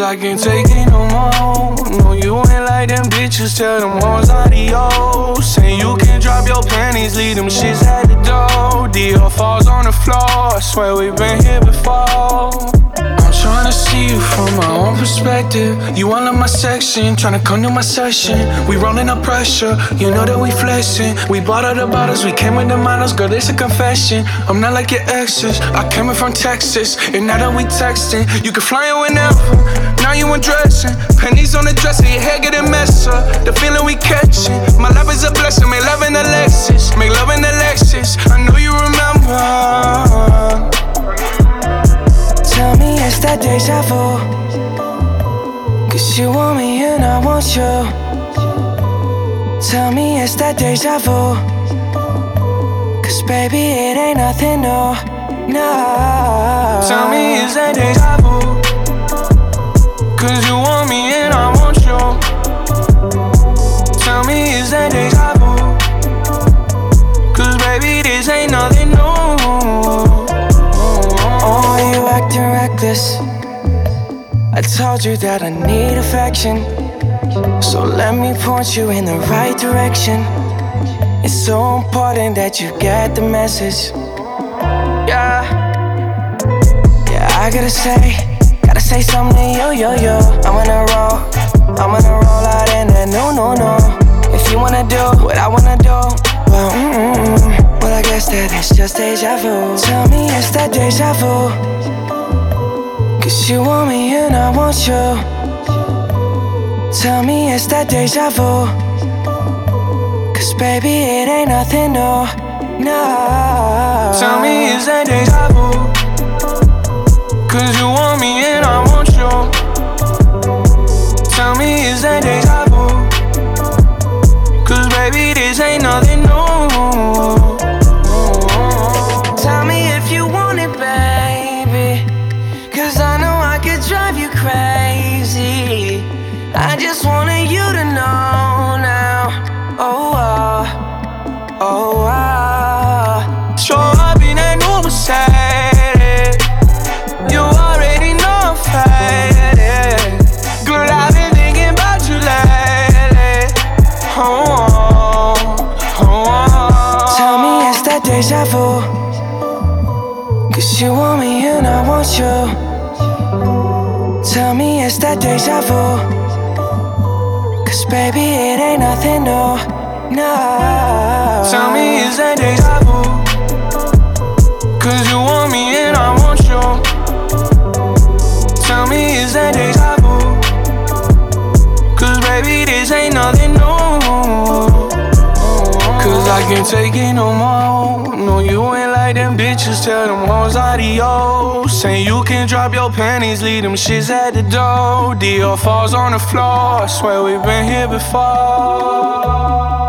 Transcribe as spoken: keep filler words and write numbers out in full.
I can't take it no more. No, you ain't like them bitches, tell them hoes adios. Say you can drop your panties, leave them shits at the door. Dior falls on the floor, I swear we've been here before. I'm tryna see you from my own perspective. You all in my section, tryna come to my session. We rolling up pressure, you know that we flexing. We bought all the bottles, we came with the models. Girl, it's a confession, I'm not like your exes. I came in from Texas, and now that we texting, you can fly in whenever. Now you undressing, pennies on the dresser, your hair getting messed up. The feeling we catching, my life is a blessing. Make love in the Lexus, make love in the Lexus. I know you remember. Tell me it's that deja vu, cause you want me and I want you. Tell me it's that deja vu, cause baby it ain't nothing new, no. Tell me it's that deja vu, cause you want me and I want you. Tell me it's that deja vu, cause baby this ain't nothing new. Oh, you acting reckless. I told you that I need affection, so let me point you in the right direction. It's so important that you get the message. Yeah, yeah, I gotta say, gotta say something to you, yo, yo. I'm on a roll, I'm on a roll out in that no, no, no. If you wanna do what I wanna do, well, mm-mm. Well, I guess that it's just deja vu. Tell me it's that deja vu, cause you want me and I want you. Tell me it's that deja vu, cause baby it ain't nothing new, no. Tell me it's that deja vu, cause you want me and I want you. Tell me it's that deja vu, cause baby this ain't nothing new. Tell me if you want it, baby, cause I know I could drive you crazy. I just wanted you to know now. Oh, oh, oh, oh. Show up in that new Mercedes, you already know I'm faded. Girl, I've been thinking about you lately. Oh, oh, oh. Tell me it's that deja vu, cause you want me and I want you. Tell me it's that deja vu, cause baby it ain't nothing new, no. Tell me it's that deja vu, cause you want me and I want you. Tell me it's that deja vu, cause baby this ain't nothing new. Cause I can't take it no more. No, you ain't like them bitches, tell them hoes adios. Say you can drop your panties, leave them shits at the door. Dior falls on the floor, I swear we've been here before.